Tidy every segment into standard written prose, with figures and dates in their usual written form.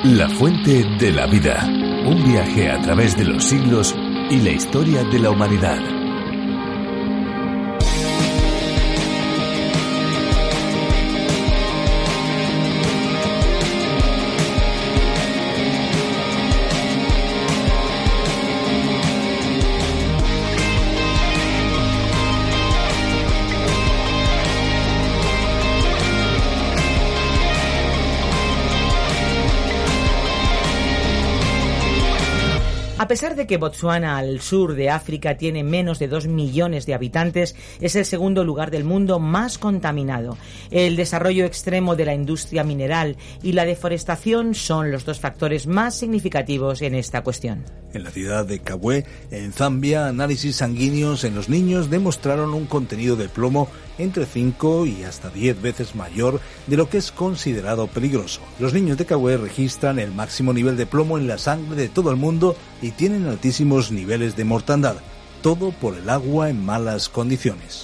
La fuente de la vida. Un viaje a través de los siglos y la historia de la humanidad. A pesar de que Botsuana, al sur de África, tiene menos de 2 millones de habitantes, es el segundo lugar del mundo más contaminado. El desarrollo extremo de la industria mineral y la deforestación son los dos factores más significativos en esta cuestión. En la ciudad de Kabwe, en Zambia, análisis sanguíneos en los niños demostraron un contenido de plomo entre 5 y hasta 10 veces mayor de lo que es considerado peligroso. Los niños de Kabwe registran el máximo nivel de plomo en la sangre de todo el mundo y tienen altísimos niveles de mortandad, todo por el agua en malas condiciones.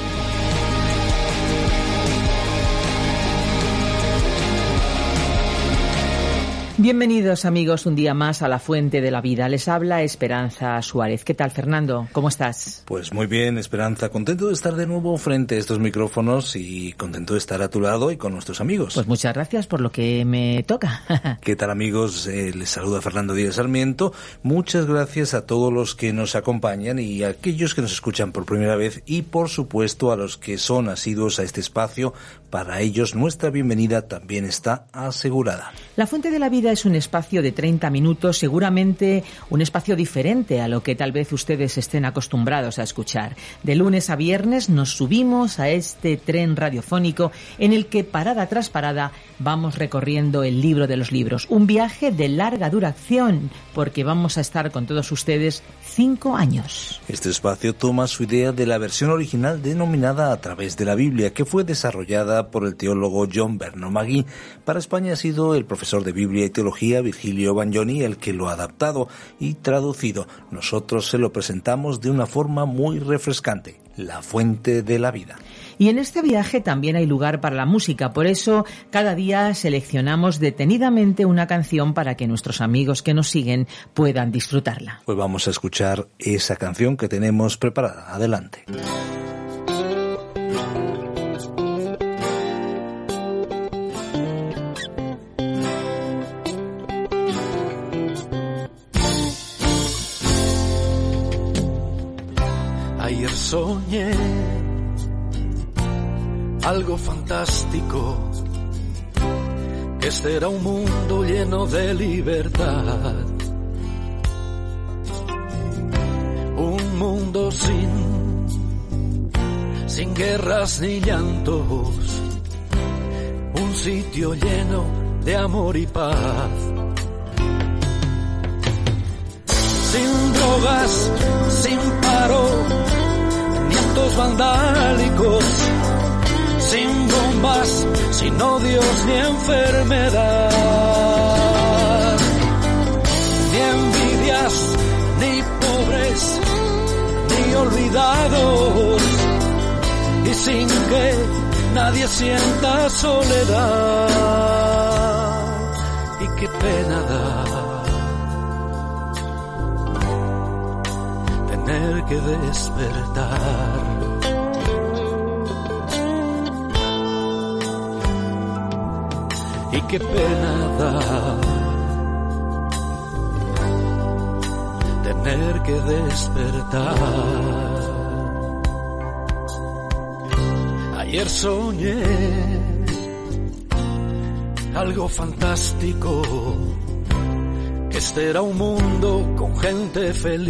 Bienvenidos amigos un día más a La Fuente de la Vida. Les habla Esperanza Suárez. ¿Qué tal, Fernando? ¿Cómo estás? Pues muy bien, Esperanza. Contento de estar de nuevo frente a estos micrófonos y contento de estar a tu lado y con nuestros amigos. Pues muchas gracias por lo que me toca. ¿Qué tal, amigos? Les saluda Fernando Díaz Sarmiento. Muchas gracias a todos los que nos acompañan y a aquellos que nos escuchan por primera vez y, por supuesto, a los que son asiduos a este espacio. Para ellos, nuestra bienvenida también está asegurada. La Fuente de la Vida es un espacio de 30 minutos, seguramente un espacio diferente a lo que tal vez ustedes estén acostumbrados a escuchar. De lunes a viernes nos subimos a este tren radiofónico en el que parada tras parada vamos recorriendo el libro de los libros. Un viaje de larga duración porque vamos a estar con todos ustedes 5 años. Este espacio toma su idea de la versión original denominada A través de la Biblia, que fue desarrollada por el teólogo John Vernon McGee. Para España ha sido el profesor de Biblia y Teología Virgilio Bagnoni el que lo ha adaptado y traducido. Nosotros se lo presentamos de una forma muy refrescante. La Fuente de la Vida. Y en este viaje también hay lugar para la música, por eso cada día seleccionamos detenidamente una canción para que nuestros amigos que nos siguen puedan disfrutarla. Pues vamos a escuchar esa canción que tenemos preparada. Adelante. Ayer soñé algo fantástico, que este era un mundo lleno de libertad, un mundo sin guerras ni llantos, un sitio lleno de amor y paz, sin drogas, sin paro, ni actos vandálicos, sin bombas, sin odios ni enfermedad, ni envidias, ni pobres, ni olvidados, y sin que nadie sienta soledad. Y qué pena da tener que despertar. Y qué pena da tener que despertar. Ayer soñé algo fantástico, que este era un mundo con gente feliz,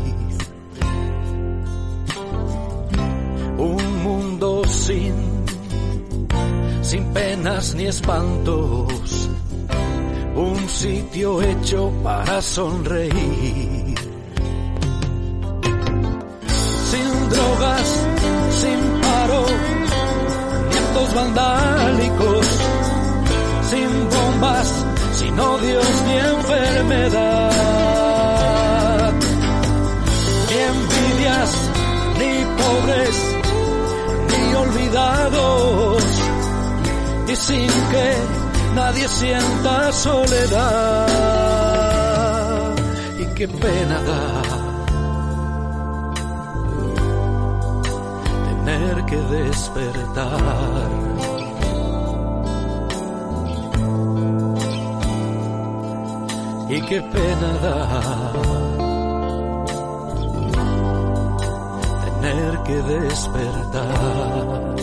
un mundo sin penas ni espantos, un sitio hecho para sonreír, sin drogas, sin paro, ni actos vandálicos, sin bombas, sin odios ni enfermedad, ni envidias, ni pobres, ni olvidados, y sin que nadie sienta soledad. Y qué pena da tener que despertar. Y qué pena da tener que despertar.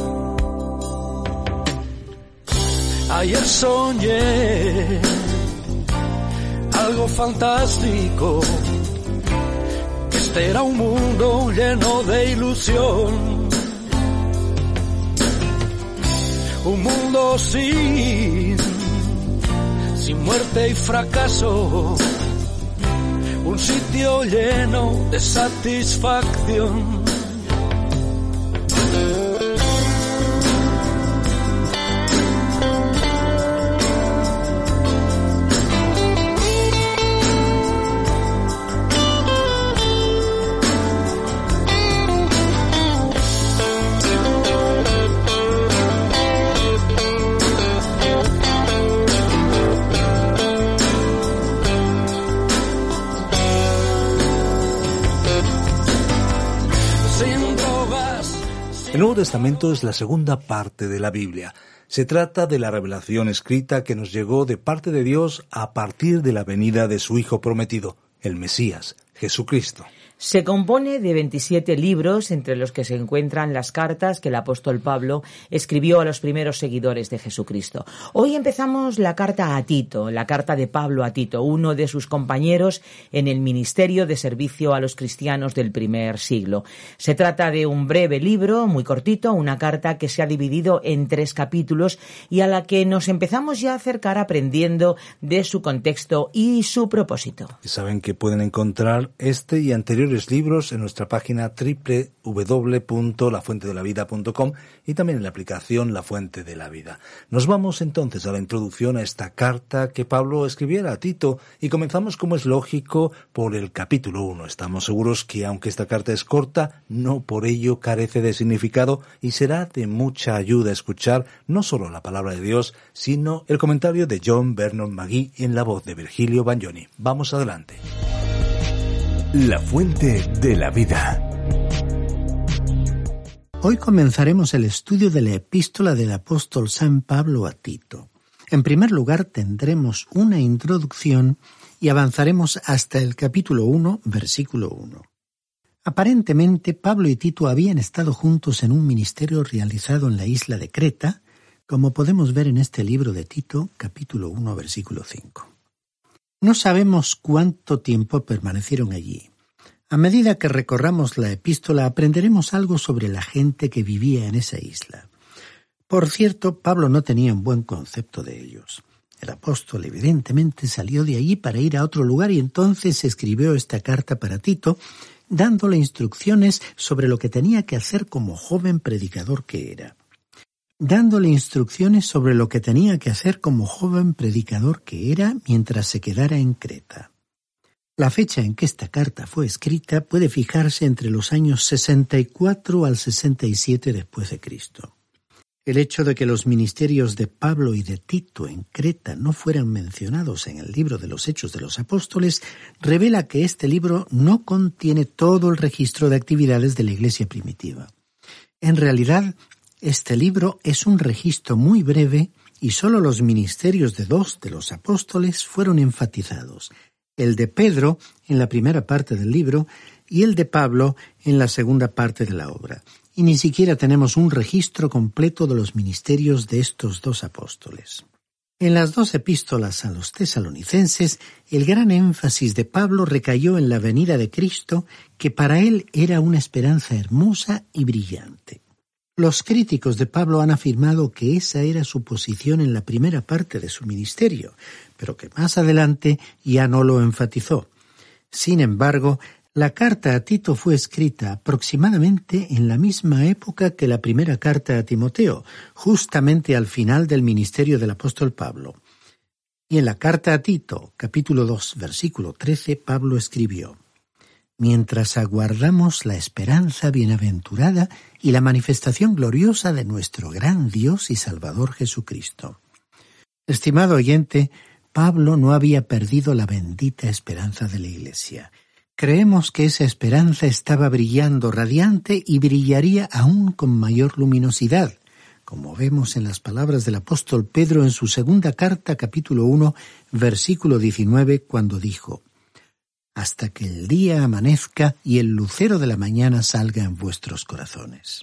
Ayer soñé algo fantástico, que este era un mundo lleno de ilusión, un mundo sin muerte y fracaso, un sitio lleno de satisfacción. El Nuevo Testamento es la segunda parte de la Biblia. Se trata de la revelación escrita que nos llegó de parte de Dios a partir de la venida de su Hijo prometido, el Mesías, Jesucristo. Se compone de 27 libros, entre los que se encuentran las cartas que el apóstol Pablo escribió a los primeros seguidores de Jesucristo. Hoy empezamos la carta a Tito, la carta de Pablo a Tito, uno de sus compañeros en el ministerio de servicio a los cristianos del primer siglo. Se trata de un breve libro, muy cortito, una carta que se ha dividido en 3 capítulos y a la que nos empezamos ya a acercar aprendiendo de su contexto y su propósito. Y saben que pueden encontrar este y anteriores libros en nuestra página www.lafuentedelavida.com y también en la aplicación La Fuente de la Vida. Nos vamos entonces a la introducción a esta carta que Pablo escribiera a Tito y comenzamos, como es lógico, por el capítulo 1. Estamos seguros que aunque esta carta es corta, no por ello carece de significado y será de mucha ayuda escuchar no solo la palabra de Dios, sino el comentario de John Vernon McGee en la voz de Virgilio Bagnoni. Vamos adelante. La Fuente de la Vida. Hoy comenzaremos el estudio de la epístola del apóstol San Pablo a Tito. En primer lugar, tendremos una introducción y avanzaremos hasta el capítulo 1, versículo 1. Aparentemente, Pablo y Tito habían estado juntos en un ministerio realizado en la isla de Creta, como podemos ver en este libro de Tito, capítulo 1, versículo 5. No sabemos cuánto tiempo permanecieron allí. A medida que recorramos la epístola aprenderemos algo sobre la gente que vivía en esa isla. Por cierto, Pablo no tenía un buen concepto de ellos. El apóstol evidentemente salió de allí para ir a otro lugar y entonces escribió esta carta para Tito, dándole instrucciones sobre lo que tenía que hacer como joven predicador que era. Mientras se quedara en Creta. La fecha en que esta carta fue escrita puede fijarse entre los años 64 al 67 después de Cristo. El hecho de que los ministerios de Pablo y de Tito en Creta no fueran mencionados en el libro de los Hechos de los Apóstoles revela que este libro no contiene todo el registro de actividades de la Iglesia primitiva. En realidad, este libro es un registro muy breve y solo los ministerios de 2 de los apóstoles fueron enfatizados, el de Pedro en la primera parte del libro y el de Pablo en la segunda parte de la obra. Y ni siquiera tenemos un registro completo de los ministerios de estos 2 apóstoles. En las 2 epístolas a los tesalonicenses, el gran énfasis de Pablo recayó en la venida de Cristo, que para él era una esperanza hermosa y brillante. Los críticos de Pablo han afirmado que esa era su posición en la primera parte de su ministerio, pero que más adelante ya no lo enfatizó. Sin embargo, la carta a Tito fue escrita aproximadamente en la misma época que la primera carta a Timoteo, justamente al final del ministerio del apóstol Pablo. Y en la carta a Tito, capítulo 2, versículo 13, Pablo escribió: «Mientras aguardamos la esperanza bienaventurada y la manifestación gloriosa de nuestro gran Dios y Salvador Jesucristo». Estimado oyente, Pablo no había perdido la bendita esperanza de la Iglesia. Creemos que esa esperanza estaba brillando radiante y brillaría aún con mayor luminosidad, como vemos en las palabras del apóstol Pedro en su segunda carta, capítulo 1, versículo 19, cuando dijo: «Hasta que el día amanezca y el lucero de la mañana salga en vuestros corazones».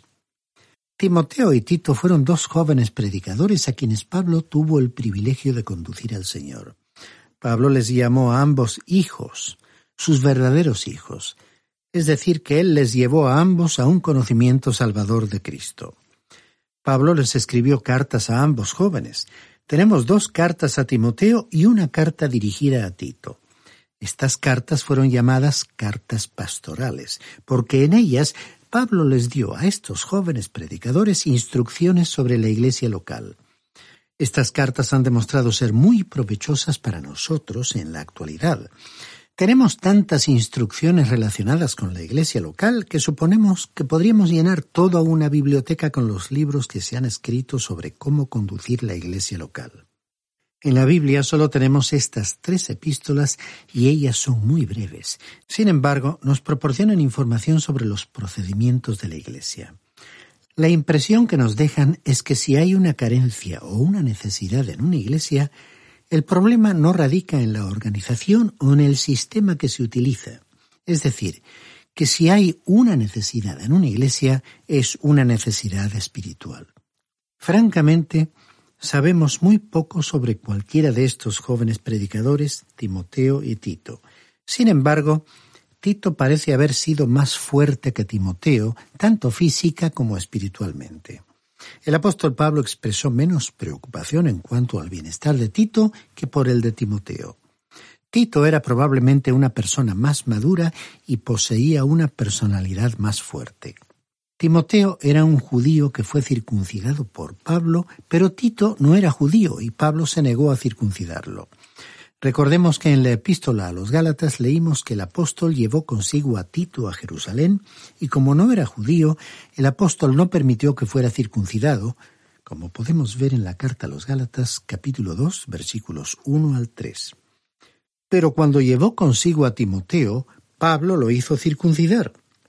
Timoteo y Tito fueron dos jóvenes predicadores a quienes Pablo tuvo el privilegio de conducir al Señor. Pablo les llamó a ambos hijos, sus verdaderos hijos, es decir, que él les llevó a ambos a un conocimiento salvador de Cristo. Pablo les escribió cartas a ambos jóvenes. Tenemos 2 cartas a Timoteo y una carta dirigida a Tito. Estas cartas fueron llamadas cartas pastorales, porque en ellas Pablo les dio a estos jóvenes predicadores instrucciones sobre la iglesia local. Estas cartas han demostrado ser muy provechosas para nosotros en la actualidad. Tenemos tantas instrucciones relacionadas con la iglesia local que suponemos que podríamos llenar toda una biblioteca con los libros que se han escrito sobre cómo conducir la iglesia local. En la Biblia solo tenemos estas 3 epístolas y ellas son muy breves. Sin embargo, nos proporcionan información sobre los procedimientos de la Iglesia. La impresión que nos dejan es que si hay una carencia o una necesidad en una iglesia, el problema no radica en la organización o en el sistema que se utiliza. Es decir, que si hay una necesidad en una iglesia, es una necesidad espiritual. Francamente, sabemos muy poco sobre cualquiera de estos jóvenes predicadores, Timoteo y Tito. Sin embargo, Tito parece haber sido más fuerte que Timoteo, tanto física como espiritualmente. El apóstol Pablo expresó menos preocupación en cuanto al bienestar de Tito que por el de Timoteo. Tito era probablemente una persona más madura y poseía una personalidad más fuerte. Timoteo era un judío que fue circuncidado por Pablo, pero Tito no era judío y Pablo se negó a circuncidarlo. Recordemos que en la epístola a los Gálatas leímos que el apóstol llevó consigo a Tito a Jerusalén y como no era judío, el apóstol no permitió que fuera circuncidado, como podemos ver en la carta a los Gálatas, capítulo 2, versículos 1 al 3. Pero cuando llevó consigo a Timoteo, Pablo lo hizo circuncidar,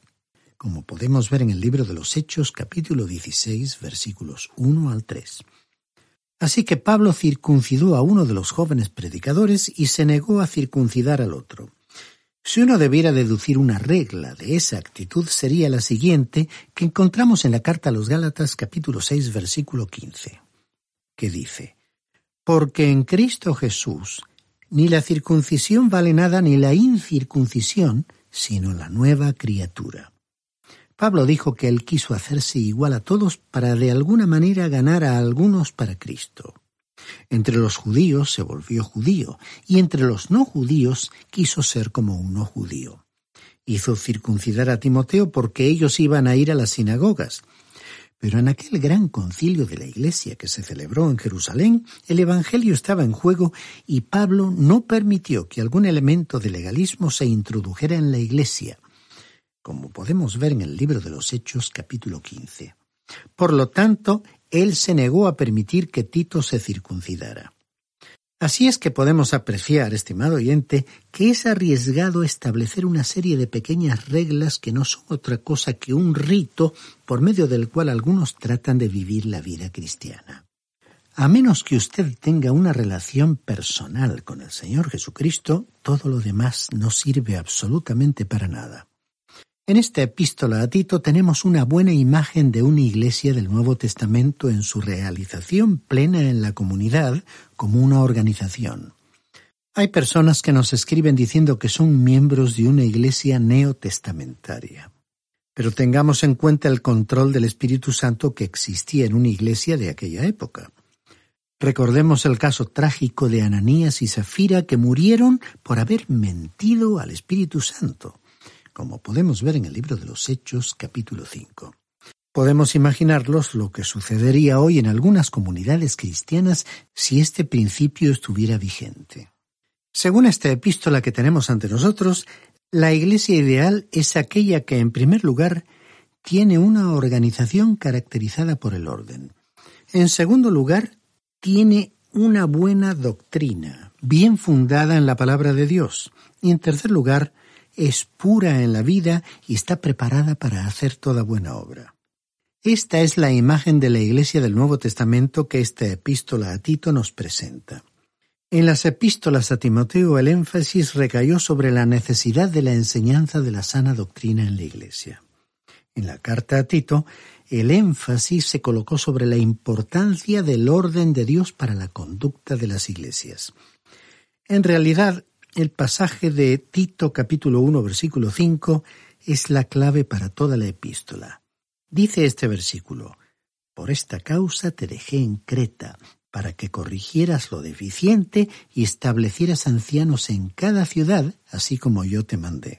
como podemos ver en el libro de los Hechos, capítulo 16, versículos 1 al 3. Así que Pablo circuncidó a uno de los jóvenes predicadores y se negó a circuncidar al otro. Si uno debiera deducir una regla de esa actitud, sería la siguiente, que encontramos en la carta a los Gálatas, capítulo 6, versículo 15, que dice: «Porque en Cristo Jesús ni la circuncisión vale nada ni la incircuncisión, sino la nueva criatura». Pablo dijo que él quiso hacerse igual a todos para de alguna manera ganar a algunos para Cristo. Entre los judíos se volvió judío y entre los no judíos quiso ser como un no judío. Hizo circuncidar a Timoteo porque ellos iban a ir a las sinagogas. Pero en aquel gran concilio de la Iglesia que se celebró en Jerusalén, el Evangelio estaba en juego y Pablo no permitió que algún elemento de legalismo se introdujera en la Iglesia, como podemos ver en el libro de los Hechos, capítulo 15. Por lo tanto, él se negó a permitir que Tito se circuncidara. Así es que podemos apreciar, estimado oyente, que es arriesgado establecer una serie de pequeñas reglas que no son otra cosa que un rito por medio del cual algunos tratan de vivir la vida cristiana. A menos que usted tenga una relación personal con el Señor Jesucristo, todo lo demás no sirve absolutamente para nada. En esta epístola a Tito tenemos una buena imagen de una iglesia del Nuevo Testamento en su realización plena en la comunidad como una organización. Hay personas que nos escriben diciendo que son miembros de una iglesia neotestamentaria. Pero tengamos en cuenta el control del Espíritu Santo que existía en una iglesia de aquella época. Recordemos el caso trágico de Ananías y Zafira que murieron por haber mentido al Espíritu Santo, como podemos ver en el libro de los Hechos, capítulo 5. Podemos imaginarnos lo que sucedería hoy en algunas comunidades cristianas si este principio estuviera vigente. Según esta epístola que tenemos ante nosotros, la iglesia ideal es aquella que, en primer lugar, tiene una organización caracterizada por el orden. En segundo lugar, tiene una buena doctrina, bien fundada en la palabra de Dios. Y en tercer lugar, es pura en la vida y está preparada para hacer toda buena obra. Esta es la imagen de la Iglesia del Nuevo Testamento que esta epístola a Tito nos presenta. En las epístolas a Timoteo el énfasis recayó sobre la necesidad de la enseñanza de la sana doctrina en la Iglesia. En la carta a Tito, el énfasis se colocó sobre la importancia del orden de Dios para la conducta de las iglesias. En realidad, el pasaje de Tito capítulo 1 versículo 5 es la clave para toda la epístola. Dice este versículo: «Por esta causa te dejé en Creta, para que corrigieras lo deficiente y establecieras ancianos en cada ciudad, así como yo te mandé».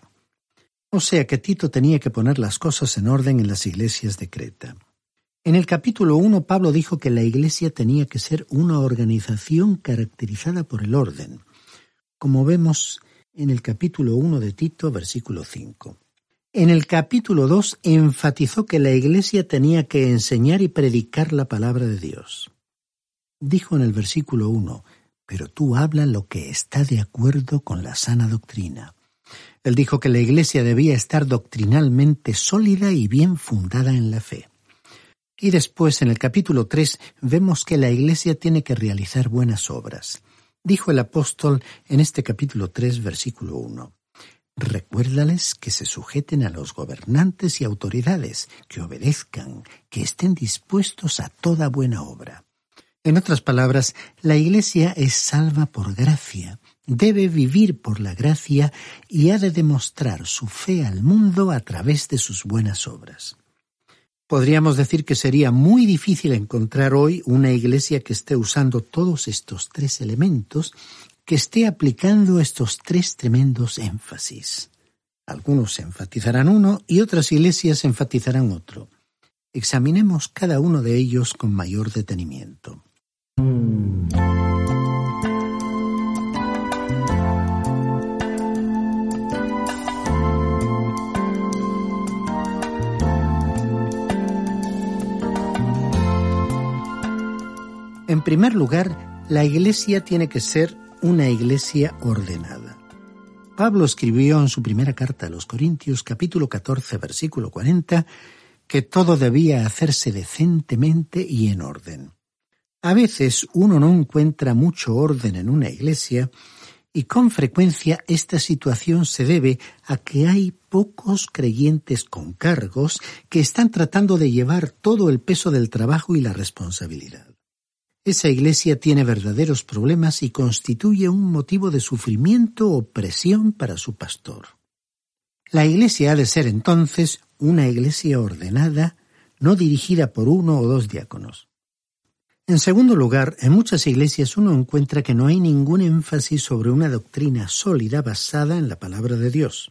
O sea que Tito tenía que poner las cosas en orden en las iglesias de Creta. En el capítulo 1, Pablo dijo que la iglesia tenía que ser una organización caracterizada por el orden, como vemos en el capítulo 1 de Tito, versículo 5. En el capítulo 2 enfatizó que la iglesia tenía que enseñar y predicar la palabra de Dios. Dijo en el versículo 1, «Pero tú habla lo que está de acuerdo con la sana doctrina». Él dijo que la iglesia debía estar doctrinalmente sólida y bien fundada en la fe. Y después, en el capítulo 3, vemos que la iglesia tiene que realizar buenas obras. Dijo el apóstol en este capítulo 3, versículo 1, «Recuérdales que se sujeten a los gobernantes y autoridades, que obedezcan, que estén dispuestos a toda buena obra». En otras palabras, la iglesia es salva por gracia, debe vivir por la gracia y ha de demostrar su fe al mundo a través de sus buenas obras. Podríamos decir que sería muy difícil encontrar hoy una iglesia que esté usando todos estos tres elementos, que esté aplicando estos tres tremendos énfasis. Algunos enfatizarán uno y otras iglesias enfatizarán otro. Examinemos cada uno de ellos con mayor detenimiento. En primer lugar, la iglesia tiene que ser una iglesia ordenada. Pablo escribió en su primera carta a los Corintios, capítulo 14, versículo 40, que todo debía hacerse decentemente y en orden. A veces uno no encuentra mucho orden en una iglesia y con frecuencia esta situación se debe a que hay pocos creyentes con cargos que están tratando de llevar todo el peso del trabajo y la responsabilidad. Esa iglesia tiene verdaderos problemas y constituye un motivo de sufrimiento o presión para su pastor. La iglesia ha de ser entonces una iglesia ordenada, no dirigida por uno o dos diáconos. En segundo lugar, en muchas iglesias uno encuentra que no hay ningún énfasis sobre una doctrina sólida basada en la palabra de Dios.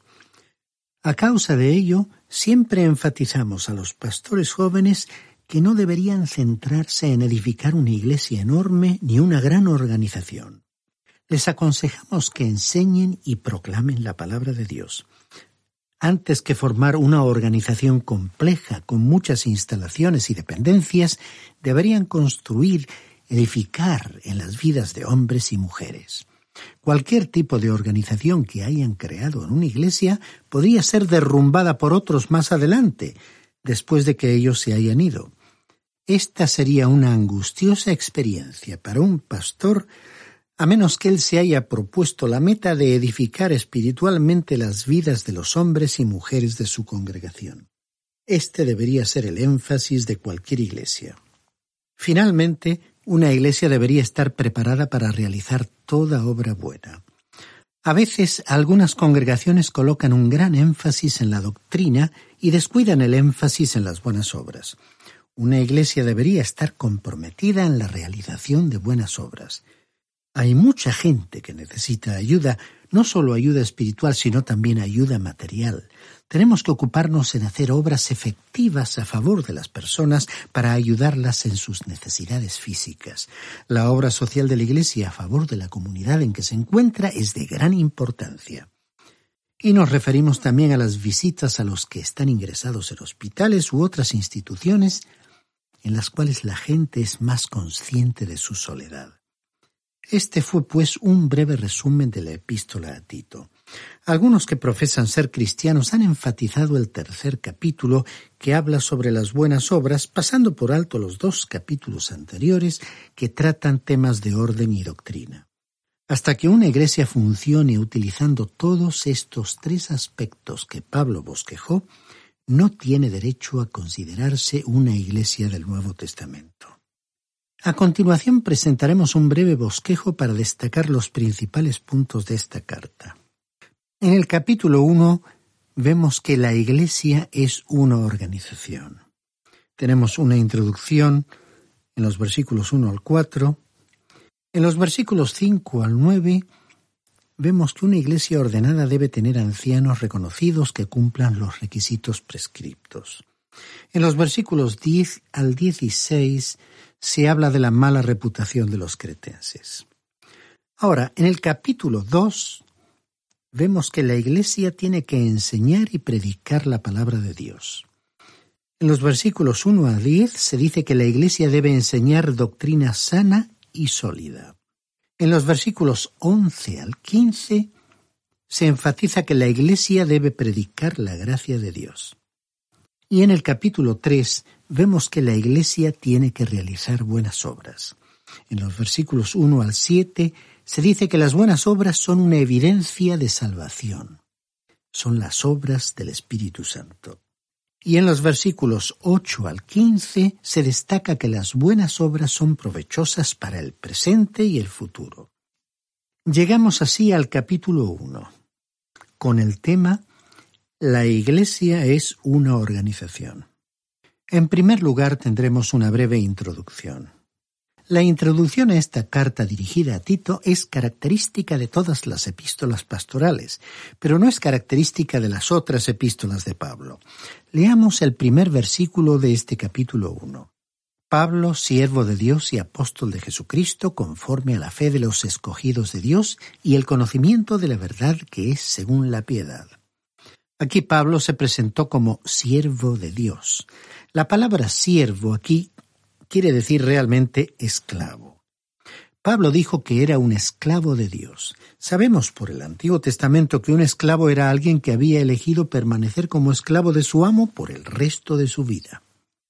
A causa de ello, siempre enfatizamos a los pastores jóvenes que no deberían centrarse en edificar una iglesia enorme ni una gran organización. Les aconsejamos que enseñen y proclamen la palabra de Dios. Antes que formar una organización compleja con muchas instalaciones y dependencias, deberían construir, edificar en las vidas de hombres y mujeres. Cualquier tipo de organización que hayan creado en una iglesia podría ser derrumbada por otros más adelante, después de que ellos se hayan ido. Esta sería una angustiosa experiencia para un pastor, a menos que él se haya propuesto la meta de edificar espiritualmente las vidas de los hombres y mujeres de su congregación. Este debería ser el énfasis de cualquier iglesia. Finalmente, una iglesia debería estar preparada para realizar toda obra buena. A veces, algunas congregaciones colocan un gran énfasis en la doctrina y descuidan el énfasis en las buenas obras. Una iglesia debería estar comprometida en la realización de buenas obras. Hay mucha gente que necesita ayuda, no solo ayuda espiritual, sino también ayuda material. Tenemos que ocuparnos en hacer obras efectivas a favor de las personas para ayudarlas en sus necesidades físicas. La obra social de la Iglesia a favor de la comunidad en que se encuentra es de gran importancia. Y nos referimos también a las visitas a los que están ingresados en hospitales u otras instituciones en las cuales la gente es más consciente de su soledad. Este fue, pues, un breve resumen de la epístola a Tito. Algunos que profesan ser cristianos han enfatizado el tercer capítulo, que habla sobre las buenas obras, pasando por alto los 2 capítulos anteriores que tratan temas de orden y doctrina. Hasta que una iglesia funcione utilizando todos estos 3 aspectos que Pablo bosquejó, no tiene derecho a considerarse una iglesia del Nuevo Testamento. A continuación presentaremos un breve bosquejo para destacar los principales puntos de esta carta. En el capítulo 1 vemos que la Iglesia es una organización. Tenemos una introducción en los versículos 1 al 4. En los versículos 5 al 9 vemos que una iglesia ordenada debe tener ancianos reconocidos que cumplan los requisitos prescriptos. En los versículos 10 al 16 se habla de la mala reputación de los cretenses. Ahora, en el capítulo 2 vemos que la iglesia tiene que enseñar y predicar la palabra de Dios. En los versículos 1 a 10 se dice que la iglesia debe enseñar doctrina sana y sólida. En los versículos 11 al 15 se enfatiza que la iglesia debe predicar la gracia de Dios. Y en el capítulo 3 vemos que la iglesia tiene que realizar buenas obras. En los versículos 1 al 7 se dice que las buenas obras son una evidencia de salvación. Son las obras del Espíritu Santo. Y en los versículos 8 al 15 se destaca que las buenas obras son provechosas para el presente y el futuro. Llegamos así al capítulo 1, con el tema La Iglesia es una organización. En primer lugar tendremos una breve introducción. La introducción a esta carta dirigida a Tito es característica de todas las epístolas pastorales, pero no es característica de las otras epístolas de Pablo. Leamos el primer versículo de este capítulo 1. Pablo, siervo de Dios y apóstol de Jesucristo, conforme a la fe de los escogidos de Dios y el conocimiento de la verdad que es según la piedad. Aquí Pablo se presentó como siervo de Dios. La palabra siervo aquí quiere decir realmente esclavo. Pablo dijo que era un esclavo de Dios. Sabemos por el Antiguo Testamento que un esclavo era alguien que había elegido permanecer como esclavo de su amo por el resto de su vida.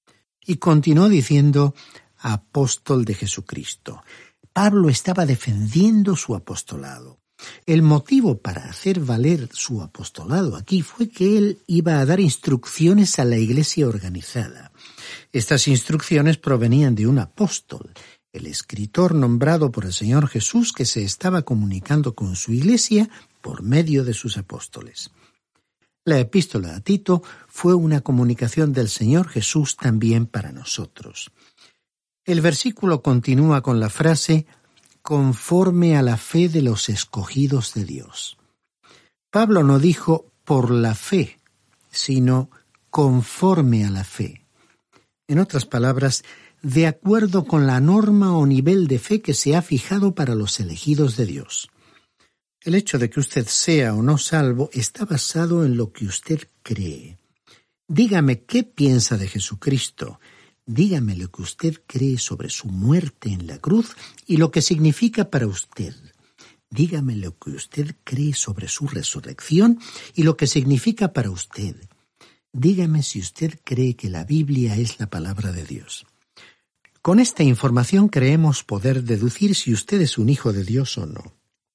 Y continuó diciendo, apóstol de Jesucristo. Pablo estaba defendiendo su apostolado. El motivo para hacer valer su apostolado aquí fue que él iba a dar instrucciones a la iglesia organizada. Estas instrucciones provenían de un apóstol, el escritor nombrado por el Señor Jesús que se estaba comunicando con su iglesia por medio de sus apóstoles. La epístola a Tito fue una comunicación del Señor Jesús también para nosotros. El versículo continúa con la frase conforme a la fe de los escogidos de Dios. Pablo no dijo por la fe, sino conforme a la fe. En otras palabras, de acuerdo con la norma o nivel de fe que se ha fijado para los elegidos de Dios. El hecho de que usted sea o no salvo está basado en lo que usted cree. Dígame qué piensa de Jesucristo. Dígame lo que usted cree sobre su muerte en la cruz y lo que significa para usted. Dígame lo que usted cree sobre su resurrección y lo que significa para usted. Dígame si usted cree que la Biblia es la palabra de Dios. Con esta información creemos poder deducir si usted es un hijo de Dios o no.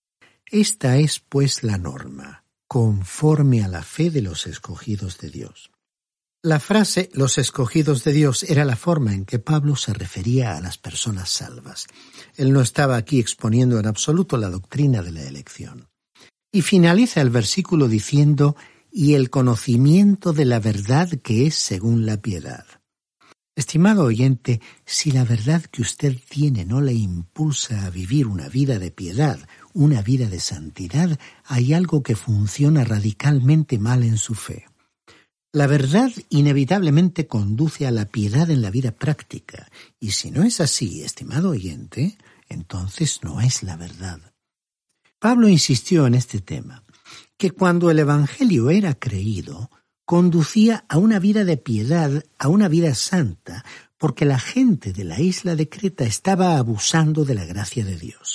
Esta es, pues, la norma, conforme a la fe de los escogidos de Dios. La frase «los escogidos de Dios» era la forma en que Pablo se refería a las personas salvas. Él no estaba aquí exponiendo en absoluto la doctrina de la elección. Y finaliza el versículo diciendo «y el conocimiento de la verdad que es según la piedad». Estimado oyente, si la verdad que usted tiene no le impulsa a vivir una vida de piedad, una vida de santidad, hay algo que funciona radicalmente mal en su fe. La verdad inevitablemente conduce a la piedad en la vida práctica, y si no es así, estimado oyente, entonces no es la verdad. Pablo insistió en este tema, que cuando el Evangelio era creído, conducía a una vida de piedad, a una vida santa, porque la gente de la isla de Creta estaba abusando de la gracia de Dios.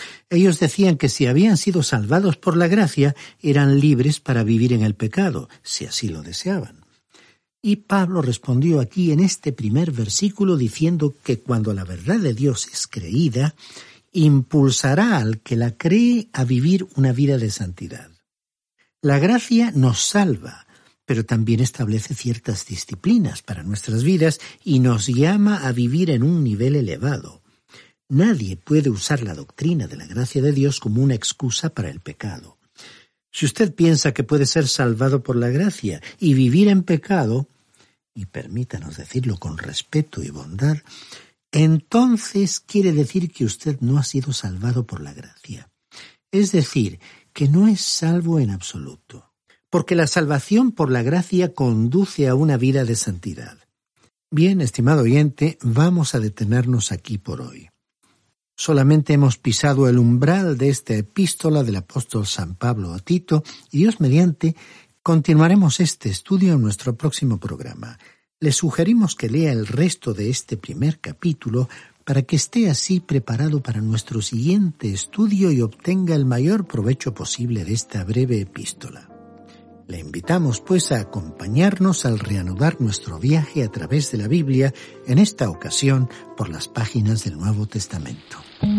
Ellos decían que si habían sido salvados por la gracia, eran libres para vivir en el pecado, si así lo deseaban. Y Pablo respondió aquí en este primer versículo diciendo que cuando la verdad de Dios es creída, impulsará al que la cree a vivir una vida de santidad. La gracia nos salva, pero también establece ciertas disciplinas para nuestras vidas y nos llama a vivir en un nivel elevado. Nadie puede usar la doctrina de la gracia de Dios como una excusa para el pecado. Si usted piensa que puede ser salvado por la gracia y vivir en pecado, y permítanos decirlo con respeto y bondad, entonces quiere decir que usted no ha sido salvado por la gracia. Es decir, que no es salvo en absoluto. Porque la salvación por la gracia conduce a una vida de santidad. Bien, estimado oyente, vamos a detenernos aquí por hoy. Solamente hemos pisado el umbral de esta epístola del apóstol San Pablo a Tito y Dios mediante continuaremos este estudio en nuestro próximo programa. Le sugerimos que lea el resto de este primer capítulo para que esté así preparado para nuestro siguiente estudio y obtenga el mayor provecho posible de esta breve epístola. Le invitamos pues a acompañarnos al reanudar nuestro viaje a través de la Biblia, en esta ocasión por las páginas del Nuevo Testamento.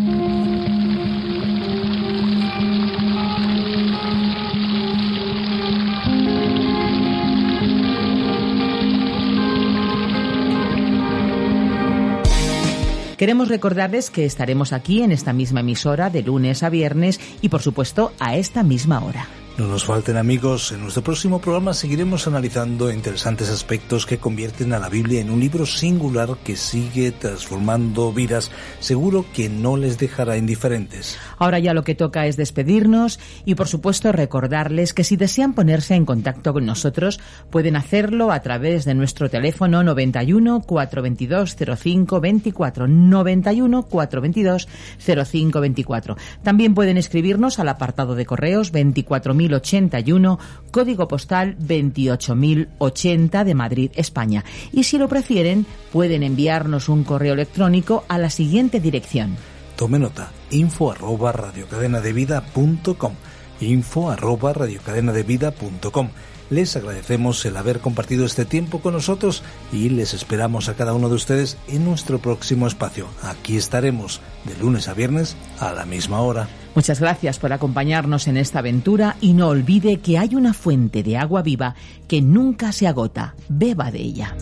Queremos recordarles que estaremos aquí en esta misma emisora de lunes a viernes y, por supuesto, a esta misma hora. No nos falten, amigos, en nuestro próximo programa seguiremos analizando interesantes aspectos que convierten a la Biblia en un libro singular que sigue transformando vidas. Seguro que no les dejará indiferentes. Ahora ya lo que toca es despedirnos y, por supuesto, recordarles que si desean ponerse en contacto con nosotros, pueden hacerlo a través de nuestro teléfono 91 422 0524, 91 422 0524. También pueden escribirnos al apartado de correos 24.081, código postal 28.080 de Madrid, España. Y si lo prefieren, pueden enviarnos un correo electrónico a la siguiente dirección. Tome nota: info@radiocadenadevida.com, info@radiocadenadevida.com. Les agradecemos el haber compartido este tiempo con nosotros y les esperamos a cada uno de ustedes en nuestro próximo espacio. Aquí estaremos de lunes a viernes a la misma hora. Muchas gracias por acompañarnos en esta aventura y no olvide que hay una fuente de agua viva que nunca se agota. Beba de ella.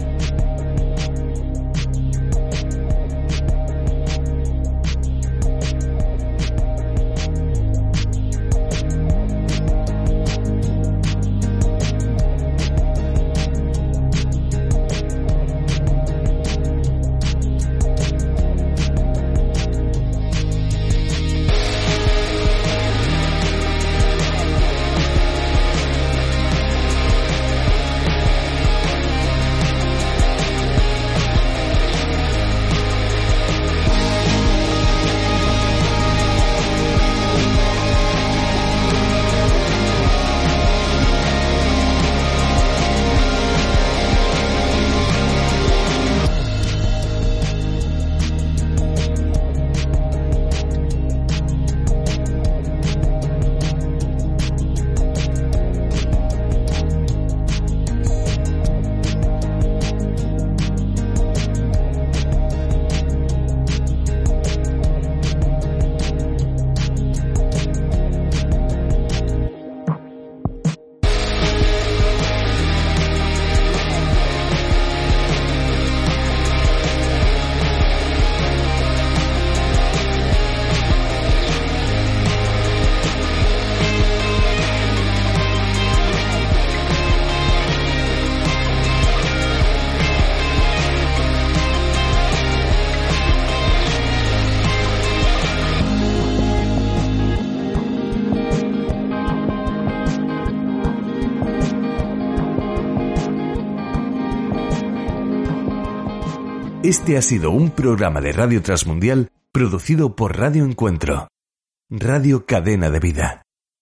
Este ha sido un programa de Radio Transmundial producido por Radio Encuentro, Radio Cadena de Vida.